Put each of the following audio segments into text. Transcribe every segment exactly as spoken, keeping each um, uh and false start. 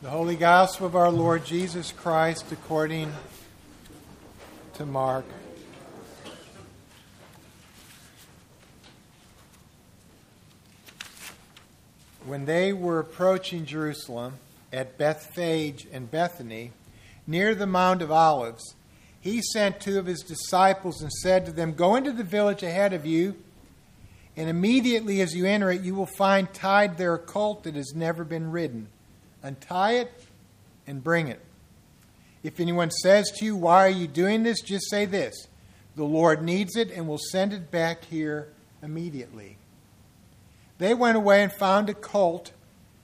The Holy Gospel of our Lord Jesus Christ according to Mark. When they were approaching Jerusalem at Bethphage and Bethany, near the Mount of Olives, he sent two of his disciples and said to them, "Go into the village ahead of you, and immediately as you enter it, you will find tied there a colt that has never been ridden. Untie it and bring it. If anyone says to you, 'Why are you doing this?' just say this, 'The Lord needs it and will send it back here immediately.'" They went away and found a colt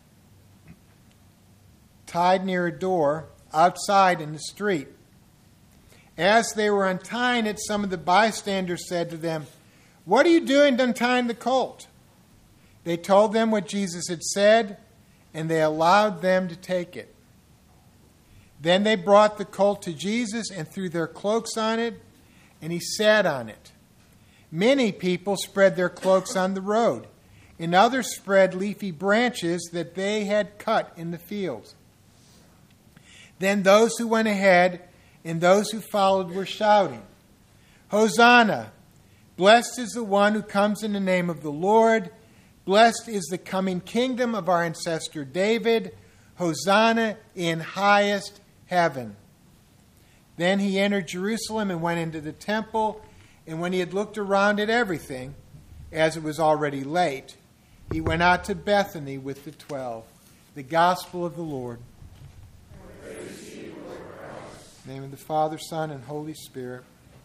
tied near a door outside in the street. As they were untying it, some of the bystanders said to them, "What are you doing untying the colt?" They told them what Jesus had said, and they allowed them to take it. Then they brought the colt to Jesus and threw their cloaks on it, and he sat on it. Many people spread their cloaks on the road, and others spread leafy branches that they had cut in the fields. Then those who went ahead and those who followed were shouting, "Hosanna! Blessed is the one who comes in the name of the Lord. Blessed is the coming kingdom of our ancestor David. Hosanna in highest heaven." Then he entered Jerusalem and went into the temple. And when he had looked around at everything, as it was already late, he went out to Bethany with the twelve. The gospel of the Lord. Praise to you, Lord Christ. In the name of the Father, Son, and Holy Spirit.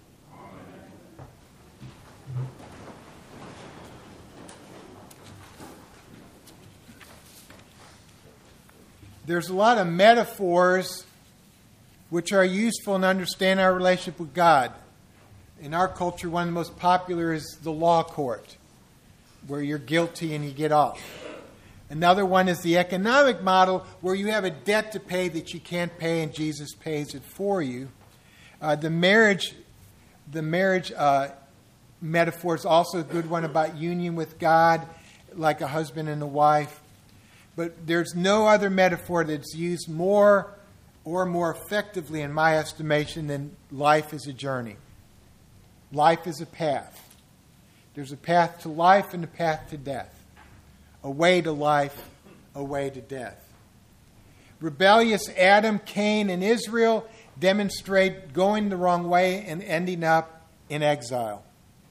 There's a lot of metaphors which are useful in understanding our relationship with God. In our culture, one of the most popular is the law court, where you're guilty and you get off. Another one is the economic model, where you have a debt to pay that you can't pay and Jesus pays it for you. Uh, the marriage, the marriage uh, metaphor is also a good one about union with God, like a husband and a wife. But there's no other metaphor that's used more or more effectively, in my estimation, than life is a journey. Life is a path. There's a path to life and a path to death. A way to life, a way to death. Rebellious Adam, Cain, and Israel demonstrate going the wrong way and ending up in exile.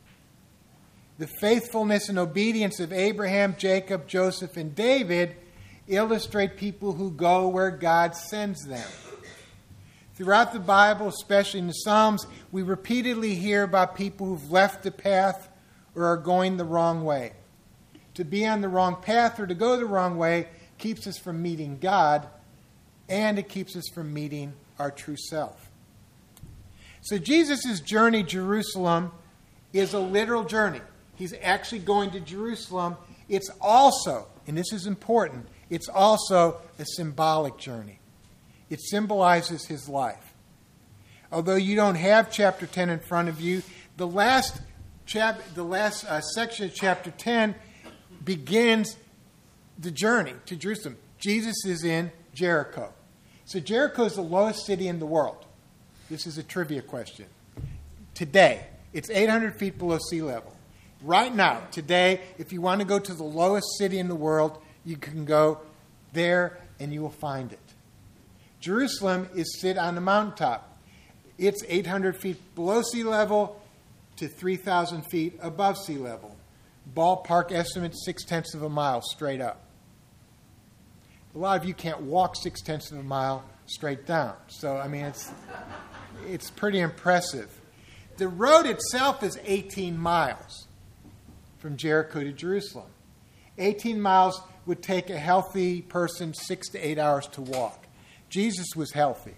The faithfulness and obedience of Abraham, Jacob, Joseph, and David illustrate people who go where God sends them. Throughout the Bible, especially in the Psalms, we repeatedly hear about people who've left the path or are going the wrong way. To be on the wrong path or to go the wrong way keeps us from meeting God, and it keeps us from meeting our true self. So Jesus' journey to Jerusalem is a literal journey. He's actually going to Jerusalem. It's also, and this is important, it's also a symbolic journey. It symbolizes his life. Although you don't have chapter ten in front of you, the last chap, the last uh, section of chapter ten begins the journey to Jerusalem. Jesus is in Jericho. So Jericho is the lowest city in the world. This is a trivia question. Today, it's eight hundred feet below sea level. Right now, today, if you want to go to the lowest city in the world, you can go there and you will find it. Jerusalem is sit on a mountaintop. It's eight hundred feet below sea level to three thousand feet above sea level. Ballpark estimate, six-tenths of a mile straight up. A lot of you can't walk six-tenths of a mile straight down. So, I mean, it's it's pretty impressive. The road itself is eighteen miles from Jericho to Jerusalem. eighteen miles would take a healthy person six to eight hours to walk. Jesus was healthy.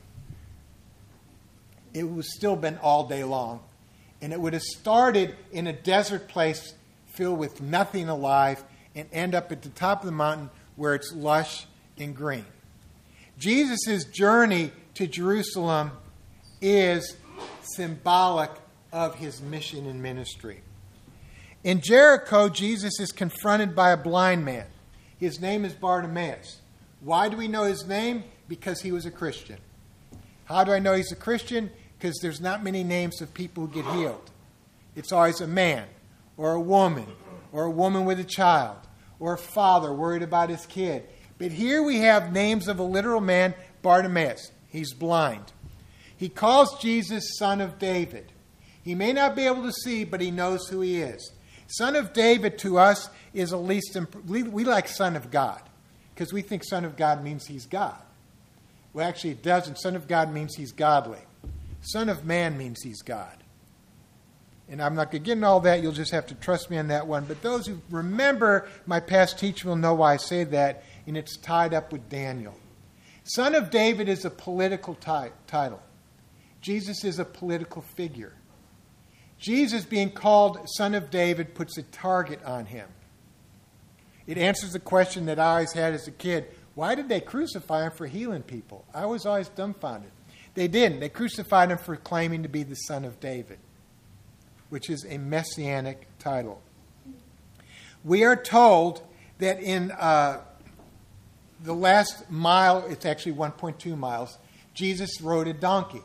It would still been all day long. And it would have started in a desert place filled with nothing alive and end up at the top of the mountain where it's lush and green. Jesus' journey to Jerusalem is symbolic of his mission and ministry. In Jericho, Jesus is confronted by a blind man. His name is Bartimaeus. Why do we know his name? Because he was a Christian. How do I know he's a Christian? Because there's not many names of people who get healed. It's always a man or a woman or a woman with a child or a father worried about his kid. But here we have names of a literal man, Bartimaeus. He's blind. He calls Jesus Son of David. He may not be able to see, but he knows who he is. Son of David to us is at least, imp- we like Son of God, because we think Son of God means he's God. Well, actually it doesn't. Son of God means he's godly. Son of Man means he's God. And I'm not going to get into all that. You'll just have to trust me on that one. But those who remember my past teaching will know why I say that, and it's tied up with Daniel. Son of David is a political ti- title. Jesus is a political figure. Jesus being called Son of David puts a target on him. It answers the question that I always had as a kid. Why did they crucify him for healing people? I was always dumbfounded. They didn't. They crucified him for claiming to be the Son of David, which is a messianic title. We are told that in uh, the last mile, it's actually one point two miles, Jesus rode a donkey.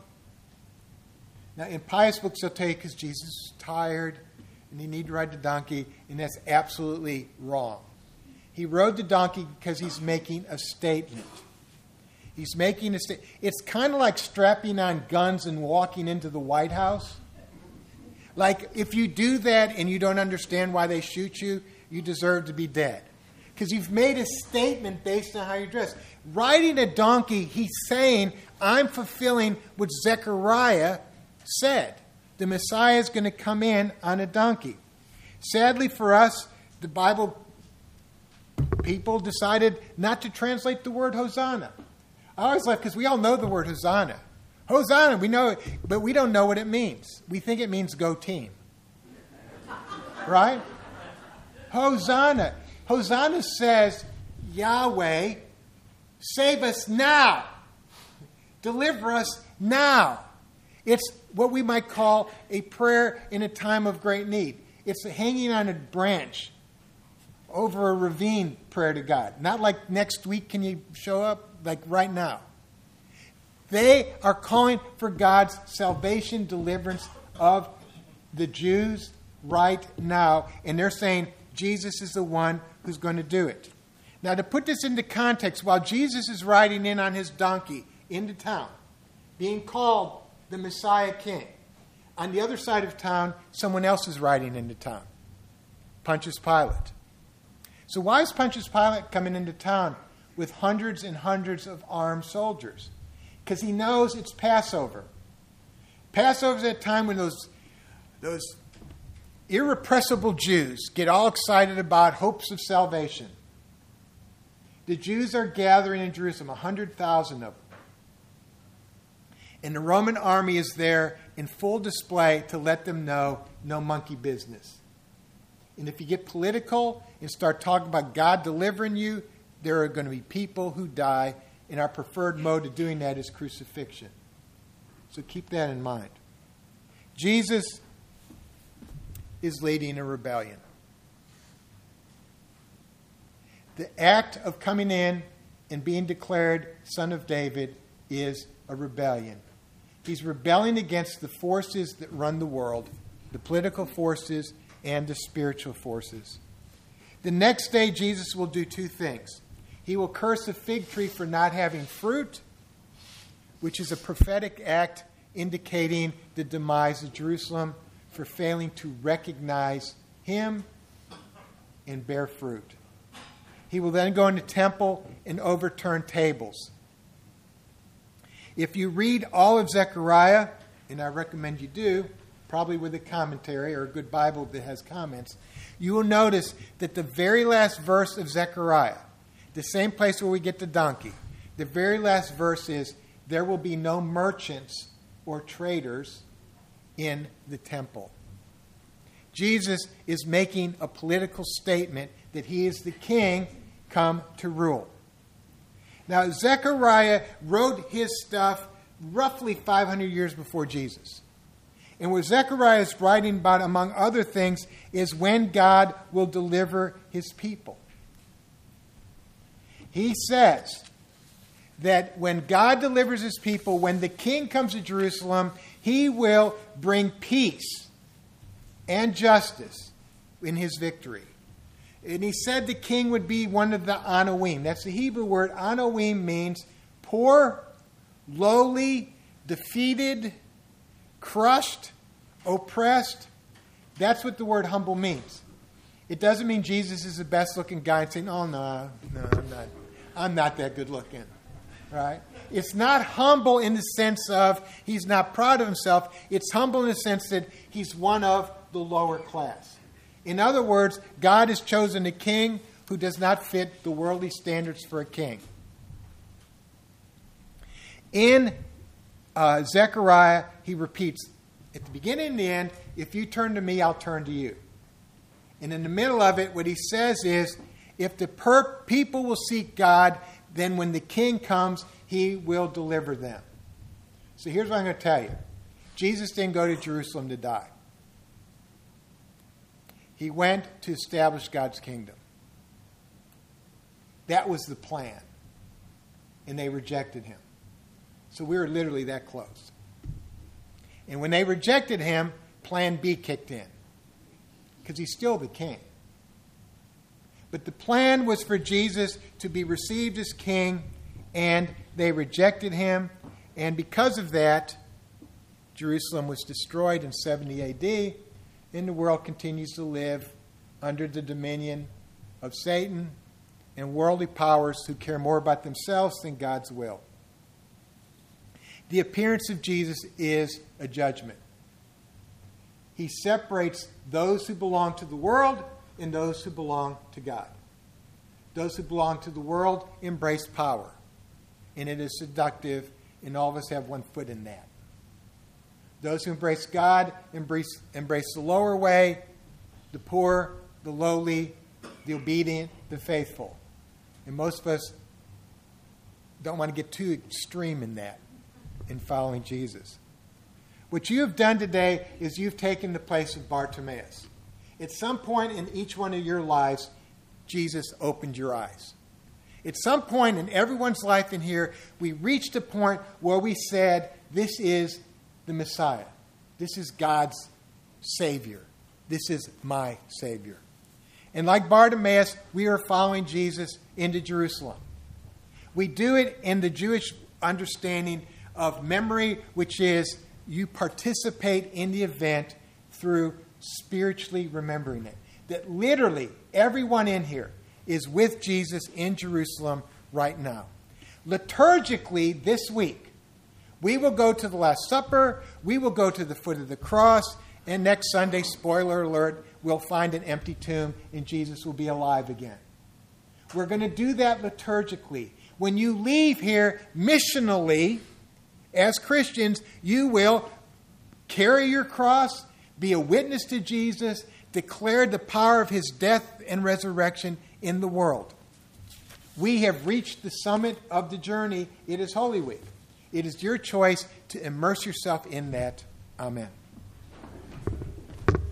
Now, in pious books, they'll tell you because Jesus is tired and he needed to ride the donkey, and that's absolutely wrong. He rode the donkey because he's making a statement. He's making a statement. It's kind of like strapping on guns and walking into the White House. Like, if you do that and you don't understand why they shoot you, you deserve to be dead. Because you've made a statement based on how you dress. Riding a donkey, he's saying, I'm fulfilling what Zechariah said. The Messiah is going to come in on a donkey. Sadly for us, the Bible people decided not to translate the word Hosanna. I always like, because we all know the word Hosanna. Hosanna, we know it, but we don't know what it means. We think it means go team. Right? Hosanna. Hosanna says, Yahweh, save us now. Deliver us now. It's what we might call a prayer in a time of great need. It's a hanging on a branch over a ravine prayer to God. Not like next week can you show up, like right now. They are calling for God's salvation, deliverance of the Jews right now. And they're saying Jesus is the one who's going to do it. Now, to put this into context, while Jesus is riding in on his donkey into town, being called the Messiah King, on the other side of town, someone else is riding into town, Pontius Pilate. So why is Pontius Pilate coming into town with hundreds and hundreds of armed soldiers? Because he knows it's Passover. Passover is that time when those, those irrepressible Jews get all excited about hopes of salvation. The Jews are gathering in Jerusalem, one hundred thousand of them. And the Roman army is there in full display to let them know no monkey business. And if you get political and start talking about God delivering you, there are going to be people who die. And our preferred mode of doing that is crucifixion. So keep that in mind. Jesus is leading a rebellion. The act of coming in and being declared Son of David is a rebellion. He's rebelling against the forces that run the world, the political forces and the spiritual forces. The next day, Jesus will do two things. He will curse a fig tree for not having fruit, which is a prophetic act indicating the demise of Jerusalem for failing to recognize him and bear fruit. He will then go into the temple and overturn tables. If you read all of Zechariah, and I recommend you do, probably with a commentary or a good Bible that has comments, you will notice that the very last verse of Zechariah, the same place where we get the donkey, the very last verse is, there will be no merchants or traders in the temple. Jesus is making a political statement that he is the king come to rule. Now, Zechariah wrote his stuff roughly five hundred years before Jesus. And what Zechariah is writing about, among other things, is when God will deliver his people. He says that when God delivers his people, when the king comes to Jerusalem, he will bring peace and justice in his victory. And he said the king would be one of the Anoim. That's the Hebrew word. Anoim means poor, lowly, defeated, crushed, oppressed. That's what the word humble means. It doesn't mean Jesus is the best looking guy and saying, oh, no, no, I'm not, I'm not that good looking. Right? It's not humble in the sense of he's not proud of himself. It's humble in the sense that he's one of the lower class. In other words, God has chosen a king who does not fit the worldly standards for a king. In uh, Zechariah, he repeats, at the beginning and the end, if you turn to me, I'll turn to you. And in the middle of it, what he says is, if the per- people will seek God, then when the king comes, he will deliver them. So here's what I'm going to tell you. Jesus didn't go to Jerusalem to die. He went to establish God's kingdom. That was the plan. And they rejected him. So we were literally that close. And when they rejected him, plan B kicked in. Because he's still the king. But the plan was for Jesus to be received as king, and they rejected him. And because of that, Jerusalem was destroyed in seventy A D, and the world continues to live under the dominion of Satan and worldly powers who care more about themselves than God's will. The appearance of Jesus is a judgment. He separates those who belong to the world and those who belong to God. Those who belong to the world embrace power, and it is seductive, and all of us have one foot in that. Those who embrace God embrace, embrace the lower way, the poor, the lowly, the obedient, the faithful. And most of us don't want to get too extreme in that, in following Jesus. What you have done today is you've taken the place of Bartimaeus. At some point in each one of your lives, Jesus opened your eyes. At some point in everyone's life in here, we reached a point where we said, this is the Messiah. This is God's Savior. This is my Savior. And like Bartimaeus, we are following Jesus into Jerusalem. We do it in the Jewish understanding of memory, which is you participate in the event through spiritually remembering it. That literally everyone in here is with Jesus in Jerusalem right now. Liturgically, this week, we will go to the Last Supper, we will go to the foot of the cross, and next Sunday, spoiler alert, we'll find an empty tomb and Jesus will be alive again. We're going to do that liturgically. When you leave here missionally, as Christians, you will carry your cross, be a witness to Jesus, declare the power of his death and resurrection in the world. We have reached the summit of the journey. It is Holy Week. It is your choice to immerse yourself in that. Amen.